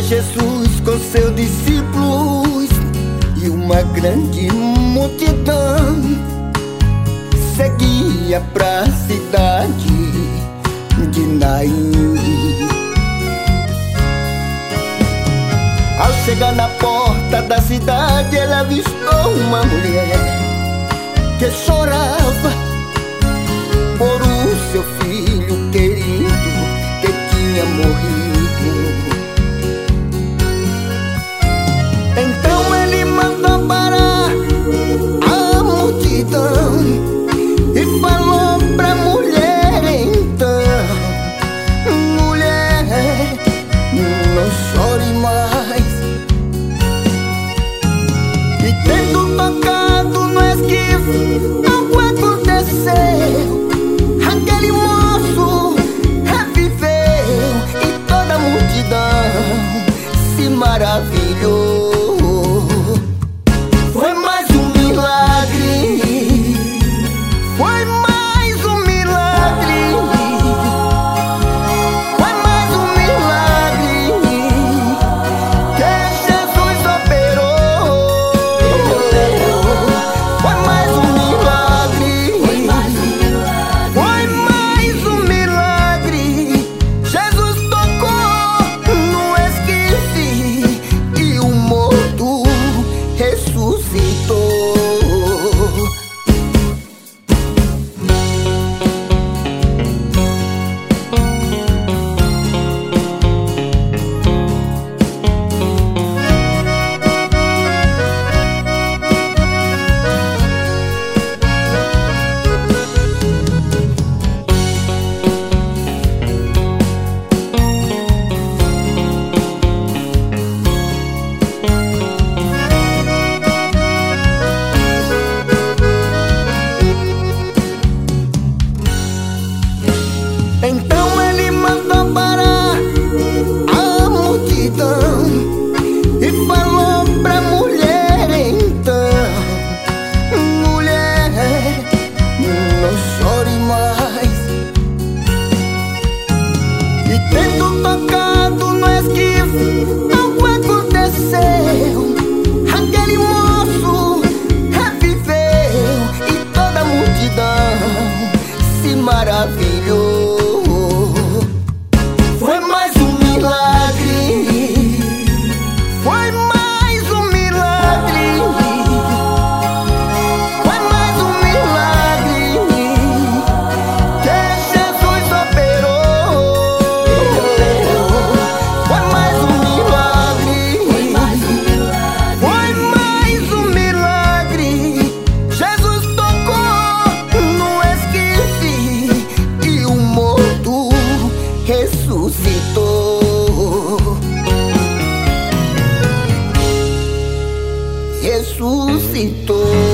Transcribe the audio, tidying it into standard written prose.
Jesus com seus discípulos e uma grande multidão seguia pra cidade de Naim. Ao chegar na porta da cidade, ela avistou uma mulher que chorava por o seu filho querido que tinha morrido. Então ele mandou parar a multidão e falou pra mulher então: mulher, não chore mais. E tendo tocado no esquife, algo aconteceu. Aquele moço reviveu e toda a multidão se maravilhou. Foi mais um milagre, foi mais um milagre, foi mais um milagre que Jesus operou. Foi mais um milagre, foi mais um milagre. Jesus tocou no esquife e o morto ressuscitou. Então ele mandou parar a multidão e falou pra mulher então: mulher, não chore mais. E tendo tocado no esquife, algo aconteceu. Aquele moço reviveu e toda a multidão se maravilhou. Foi mais um milagre, foi mais um milagre, foi mais um milagre que Jesus operou. Foi mais um milagre, foi mais um milagre. Jesus tocou no esquife e o morto ressuscitou. Ressuscitou.